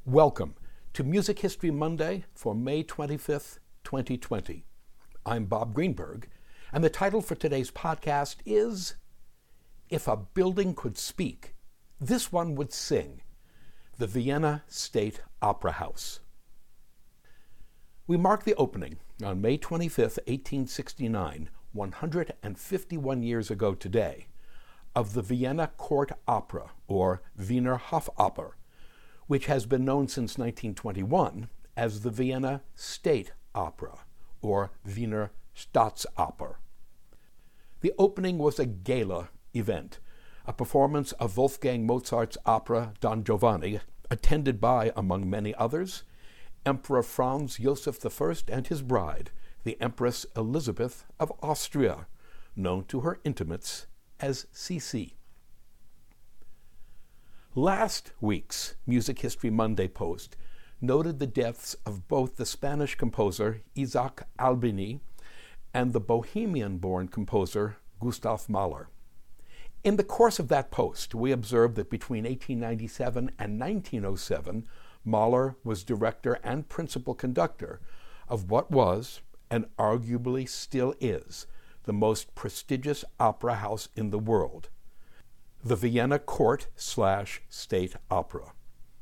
Welcome to Music History Monday for May 25th, 2020. I'm Bob Greenberg, and the title for today's podcast is If a Building Could Speak, This One Would Sing, the Vienna State Opera House. We mark the opening on May 25th, 1869, 151 years ago today, of the Vienna Court Opera, or Wiener Hofoper, which has been known since 1921 as the Vienna State Opera, or Wiener Staatsoper. The opening was a gala event, a performance of Wolfgang Mozart's opera Don Giovanni, attended by, among many others, Emperor Franz Joseph I and his bride, the Empress Elizabeth of Austria, known to her intimates as CC. Last week's Music History Monday post noted the deaths of both the Spanish composer Isaac Albini and the Bohemian-born composer Gustav Mahler. In the course of that post, we observed that between 1897 and 1907, Mahler was director and principal conductor of what was, and arguably still is, the most prestigious opera house in the world, the Vienna Court/State Opera.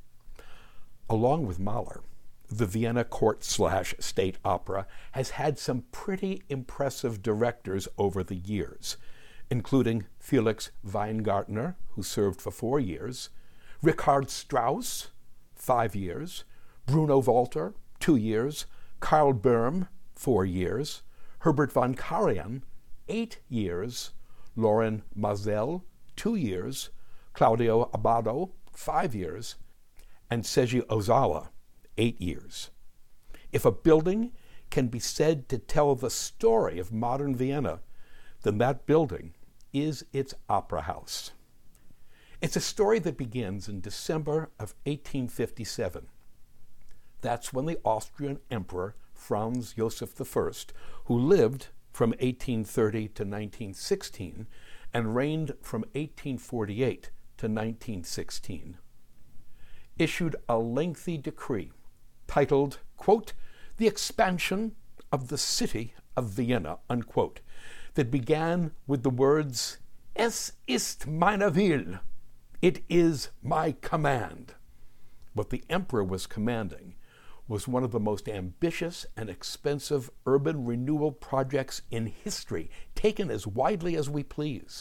Along with Mahler, the Vienna Court/State Opera has had some pretty impressive directors over the years, including Felix Weingartner, who served for 4 years, Richard Strauss, 5 years, Bruno Walter, 2 years, Karl Böhm, 4 years, Herbert von Karajan, 8 years, Loren Maazel, 2 years, Claudio Abbado, 5 years, and Seiji Ozawa, 8 years. If a building can be said to tell the story of modern Vienna, then that building is its opera house. It's a story that begins in December of 1857. That's when the Austrian Emperor Franz Joseph I, who lived from 1830 to 1916 and reigned from 1848 to 1916, issued a lengthy decree titled, quote, "The Expansion of the City of Vienna," unquote, that began with the words, "Es ist meine Will," it is my command. What the emperor was commanding was one of the most ambitious and expensive urban renewal projects in history, taken as widely as we please.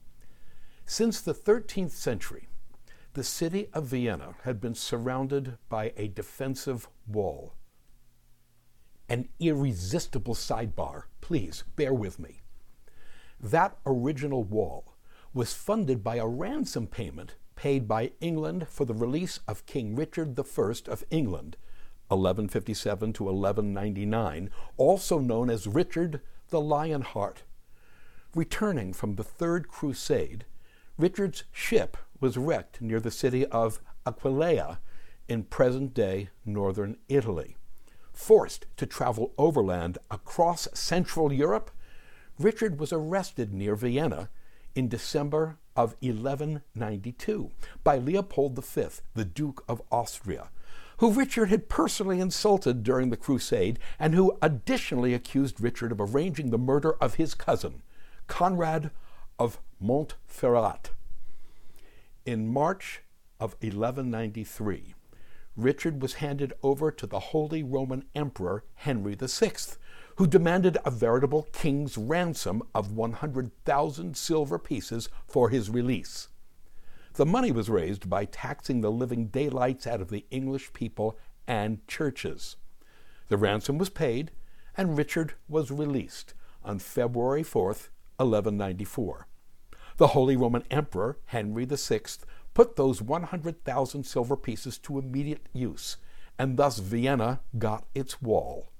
Since the 13th century, the city of Vienna had been surrounded by a defensive wall. An irresistible sidebar, please bear with me. That original wall was funded by a ransom payment paid by England for the release of King Richard I of England, 1157 to 1199, also known as Richard the Lionheart. Returning from the Third Crusade, Richard's ship was wrecked near the city of Aquileia in present-day northern Italy. Forced to travel overland across Central Europe, Richard was arrested near Vienna in December of 1192 by Leopold V, the Duke of Austria, who Richard had personally insulted during the crusade and who additionally accused Richard of arranging the murder of his cousin, Conrad of Montferrat. In March of 1193, Richard was handed over to the Holy Roman Emperor Henry VI, who demanded a veritable king's ransom of 100,000 silver pieces for his release. The money was raised by taxing the living daylights out of the English people and churches. The ransom was paid, and Richard was released on February 4th, 1194. The Holy Roman Emperor, Henry VI, put those 100,000 silver pieces to immediate use, and thus Vienna got its wall.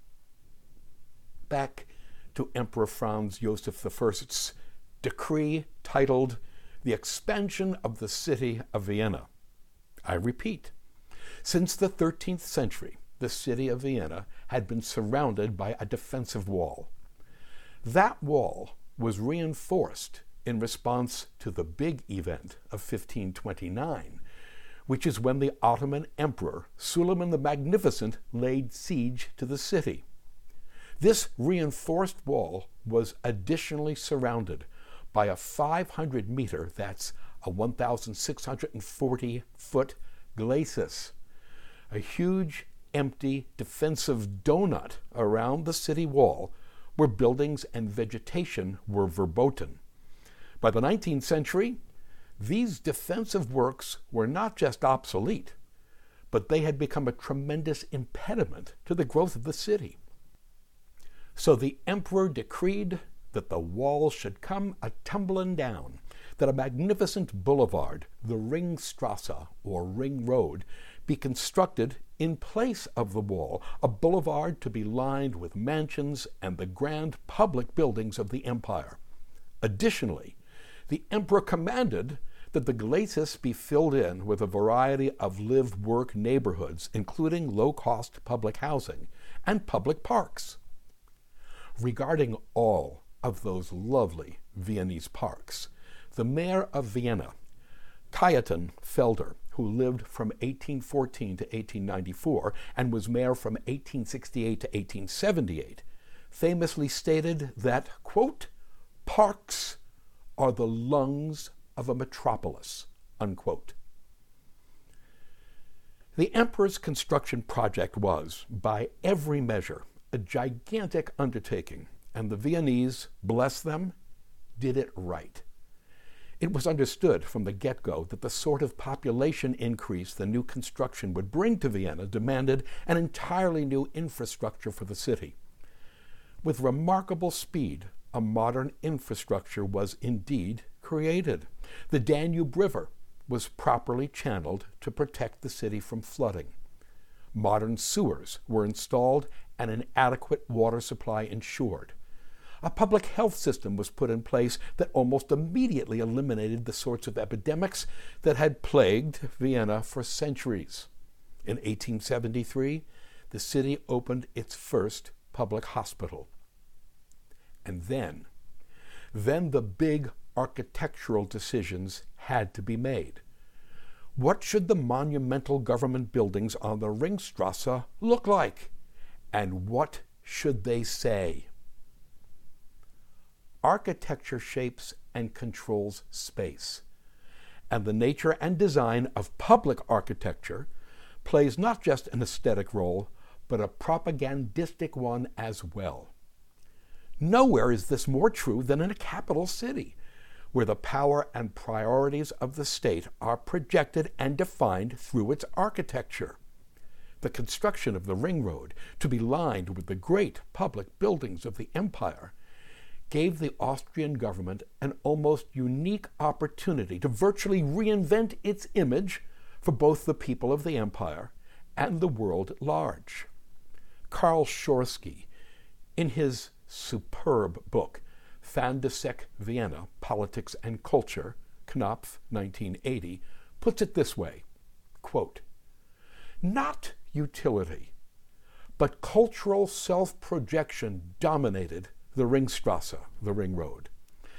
Back to Emperor Franz Joseph I's decree titled The Expansion of the City of Vienna. I repeat, since the 13th century, the city of Vienna had been surrounded by a defensive wall. That wall was reinforced in response to the big event of 1529, which is when the Ottoman Emperor Suleiman the Magnificent laid siege to the city. This reinforced wall was additionally surrounded by a 500-meter, that's a 1,640-foot glacis, a huge, empty, defensive donut around the city wall where buildings and vegetation were verboten. By the 19th century, these defensive works were not just obsolete, but they had become a tremendous impediment to the growth of the city. So the emperor decreed that the wall should come a-tumbling down, that a magnificent boulevard, the Ringstrasse, or Ring Road, be constructed in place of the wall, a boulevard to be lined with mansions and the grand public buildings of the empire. Additionally, the emperor commanded that the glacis be filled in with a variety of live-work neighborhoods, including low-cost public housing and public parks. Regarding all of those lovely Viennese parks, the mayor of Vienna, Cajetan Felder, who lived from 1814 to 1894 and was mayor from 1868 to 1878, famously stated that, quote, "Parks are the lungs of a metropolis," unquote. The emperor's construction project was, by every measure, a gigantic undertaking, and the Viennese, bless them, did it right. It was understood from the get-go that the sort of population increase the new construction would bring to Vienna demanded an entirely new infrastructure for the city. With remarkable speed, a modern infrastructure was indeed created. The Danube River was properly channeled to protect the city from flooding. Modern sewers were installed and an adequate water supply ensured. A public health system was put in place that almost immediately eliminated the sorts of epidemics that had plagued Vienna for centuries. In 1873, the city opened its first public hospital. And then the big architectural decisions had to be made. What should the monumental government buildings on the Ringstrasse look like? And what should they say? Architecture shapes and controls space, and the nature and design of public architecture plays not just an aesthetic role, but a propagandistic one as well. Nowhere is this more true than in a capital city, where the power and priorities of the state are projected and defined through its architecture. The construction of the Ring Road, to be lined with the great public buildings of the empire, gave the Austrian government an almost unique opportunity to virtually reinvent its image for both the people of the empire and the world at large. Karl Schorsky, in his superb book, Fin de siècle Vienna, Politics and Culture, Knopf, 1980, puts it this way, quote, "Not utility, but cultural self-projection dominated the Ringstrasse, the Ring Road.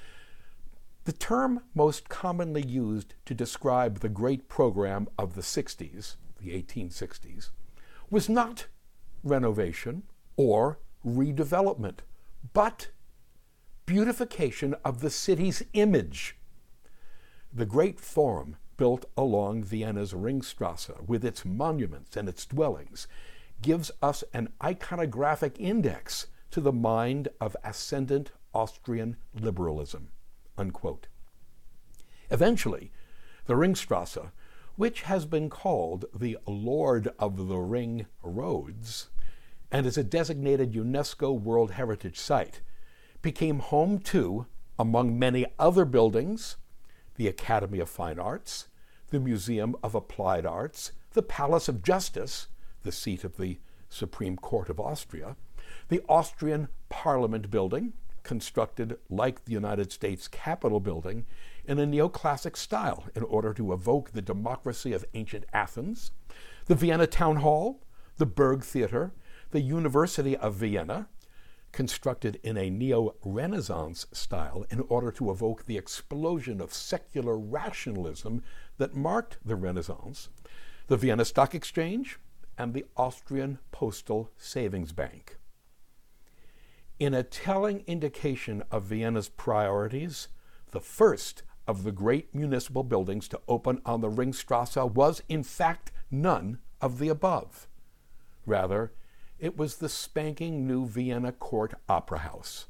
The term most commonly used to describe the great program of the 60s, the 1860s, was not renovation or redevelopment, but beautification of the city's image. The great forum built along Vienna's Ringstrasse, with its monuments and its dwellings, gives us an iconographic index to the mind of ascendant Austrian liberalism," unquote. Eventually, the Ringstrasse, which has been called the Lord of the Ring Roads and is a designated UNESCO World Heritage Site, became home to, among many other buildings, the Academy of Fine Arts, the Museum of Applied Arts, the Palace of Justice, the seat of the Supreme Court of Austria, the Austrian Parliament building, constructed like the United States Capitol building in a neoclassic style in order to evoke the democracy of ancient Athens, the Vienna Town Hall, the Burg Theater, the University of Vienna, constructed in a neo-Renaissance style in order to evoke the explosion of secular rationalism that marked the Renaissance, the Vienna Stock Exchange, and the Austrian Postal Savings Bank. In a telling indication of Vienna's priorities, the first of the great municipal buildings to open on the Ringstrasse was, in fact, none of the above. Rather, it was the spanking new Vienna Court Opera House.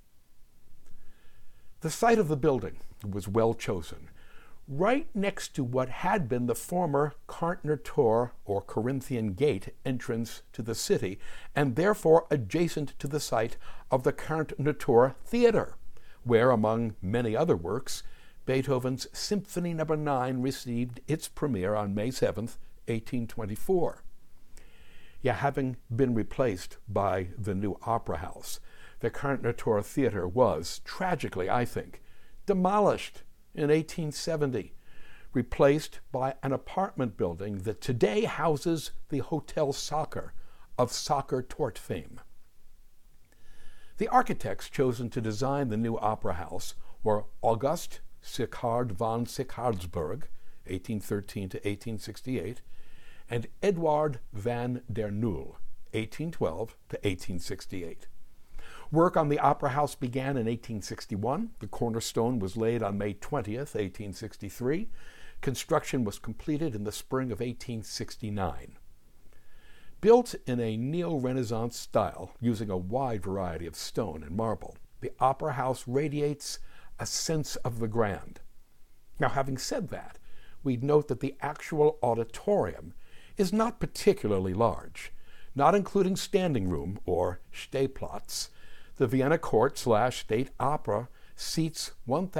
The site of the building was well chosen, right next to what had been the former Karntner Tor, or Corinthian Gate, entrance to the city, and therefore adjacent to the site of the Karntner Tor Theater, where, among many other works, Beethoven's Symphony No. 9 received its premiere on May 7, 1824. Having been replaced by the new Opera House, the Karntner Tor Theater was, tragically I think, demolished in 1870, replaced by an apartment building that today houses the Hotel Soccer of soccer tort fame. The architects chosen to design the new Opera House were August Sicard von Sichardsburg, 1813 to 1868, and Eduard van der Nul, 1812 to 1868. Work on the Opera House began in 1861. The cornerstone was laid on May 20th, 1863. Construction was completed in the spring of 1869. Built in a neo-Renaissance style using a wide variety of stone and marble, the Opera House radiates a sense of the grand. Now, having said that, we'd note that the actual auditorium is not particularly large. Not including standing room, or Stehplatz, the Vienna Court/State Opera seats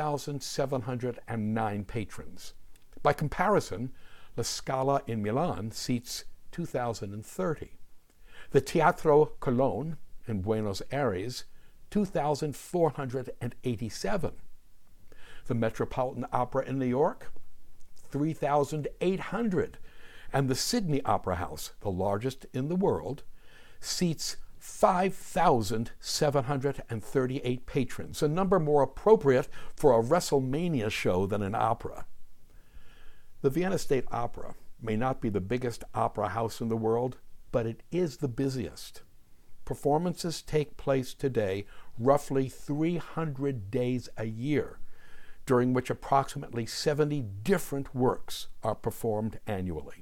1,709 patrons. By comparison, La Scala in Milan seats 2,030. The Teatro Colón in Buenos Aires, 2,487. The Metropolitan Opera in New York, 3,800. And the Sydney Opera House, the largest in the world, seats 5,738 patrons, a number more appropriate for a WrestleMania show than an opera. The Vienna State Opera may not be the biggest opera house in the world, but it is the busiest. Performances take place today roughly 300 days a year, during which approximately 70 different works are performed annually.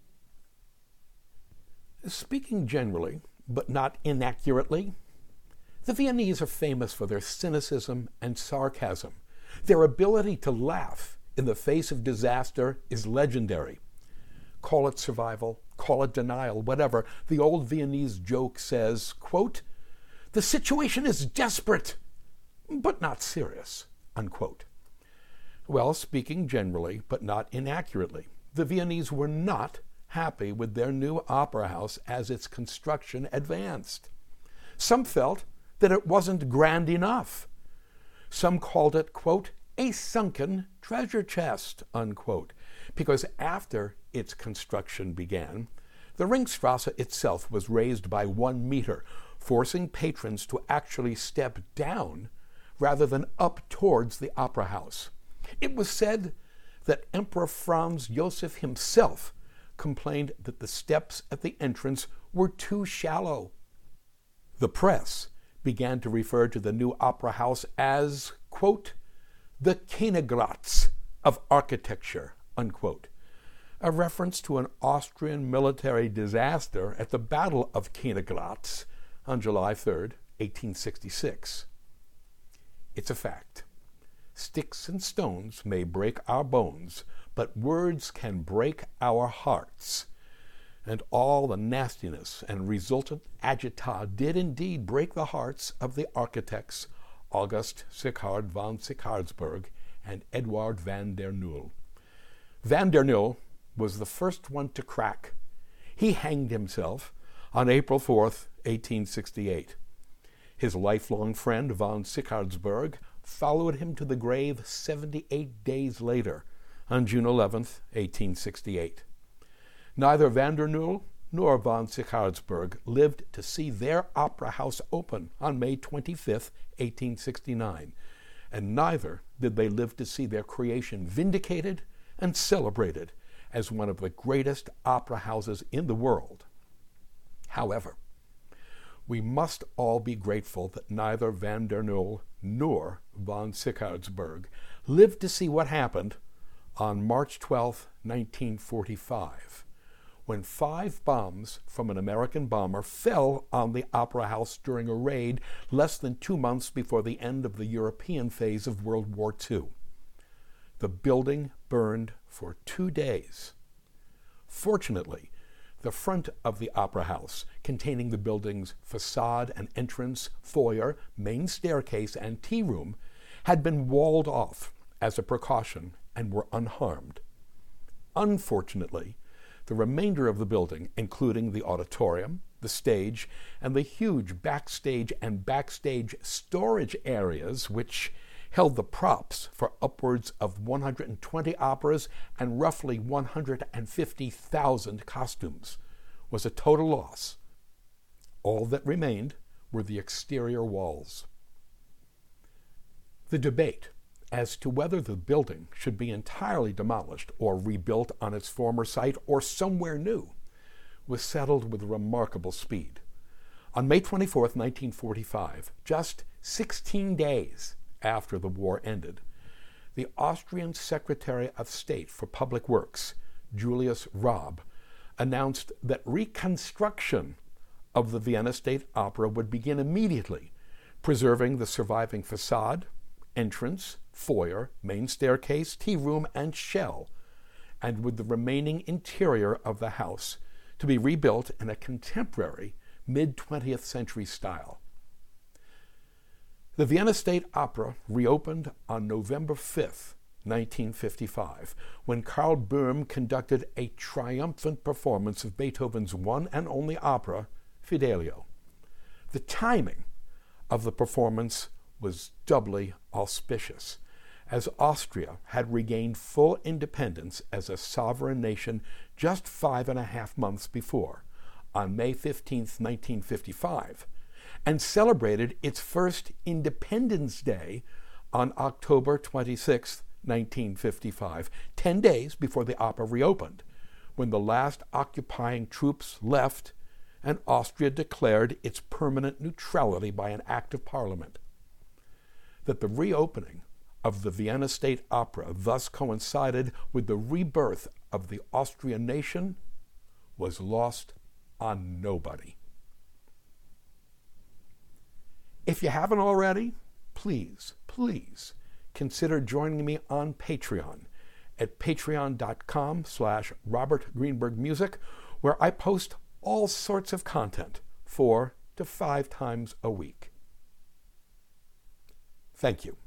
Speaking generally, but not inaccurately, the Viennese are famous for their cynicism and sarcasm. Their ability to laugh in the face of disaster is legendary. Call it survival, call it denial, whatever. The old Viennese joke says, quote, "The situation is desperate, but not serious," unquote. Well, speaking generally, but not inaccurately, the Viennese were not happy with their new opera house as its construction advanced. Some felt that it wasn't grand enough. Some called it, quote, "a sunken treasure chest," unquote, because after its construction began, the Ringstrasse itself was raised by 1 meter, forcing patrons to actually step down rather than up towards the opera house. It was said that Emperor Franz Joseph himself complained that the steps at the entrance were too shallow. The press began to refer to the new opera house as, quote, "the Königgrätz of architecture," unquote, a reference to an Austrian military disaster at the Battle of Königgrätz on July 3, 1866. It's a fact. Sticks and stones may break our bones, but words can break our hearts. And all the nastiness and resultant agita did indeed break the hearts of the architects August Sicard von Sichardsburg and Eduard van der Nul. Van der Nul was the first one to crack. He hanged himself on April 4th, 1868. His lifelong friend von Sichardsburg followed him to the grave 78 days later, on June 11th, 1868. Neither van der Nul nor von Sichardsburg lived to see their opera house open on May 25th, 1869, and neither did they live to see their creation vindicated and celebrated as one of the greatest opera houses in the world. However, we must all be grateful that neither van der Nul nor von Sickhardsberg lived to see what happened on March 12, 1945, when 5 bombs from an American bomber fell on the Opera House during a raid less than 2 months before the end of the European phase of World War II. The building burned for 2 days. Fortunately, the front of the Opera House, containing the building's facade and entrance, foyer, main staircase, and tea room, had been walled off as a precaution and were unharmed. Unfortunately, the remainder of the building, including the auditorium, the stage, and the huge backstage and backstage storage areas, which held the props for upwards of 120 operas and roughly 150,000 costumes, was a total loss. All that remained were the exterior walls. The debate as to whether the building should be entirely demolished or rebuilt on its former site or somewhere new was settled with remarkable speed. On May 24, 1945, just 16 days after the war ended, the Austrian Secretary of State for Public Works, Julius Raab, announced that reconstruction of the Vienna State Opera would begin immediately, preserving the surviving facade, entrance, foyer, main staircase, tea room, and shell, and with the remaining interior of the house to be rebuilt in a contemporary mid-20th century style. The Vienna State Opera reopened on November 5, 1955, when Karl Böhm conducted a triumphant performance of Beethoven's one and only opera, Fidelio. The timing of the performance was doubly auspicious, as Austria had regained full independence as a sovereign nation just 5.5 months before, on May 15, 1955, and celebrated its first Independence Day on October 26, 1955, 10 days before the opera reopened, when the last occupying troops left and Austria declared its permanent neutrality by an act of parliament. That the reopening of the Vienna State Opera thus coincided with the rebirth of the Austrian nation was lost on nobody. If you haven't already, please consider joining me on Patreon at patreon.com/RobertGreenbergMusic, where I post all sorts of content 4 to 5 times a week. Thank you.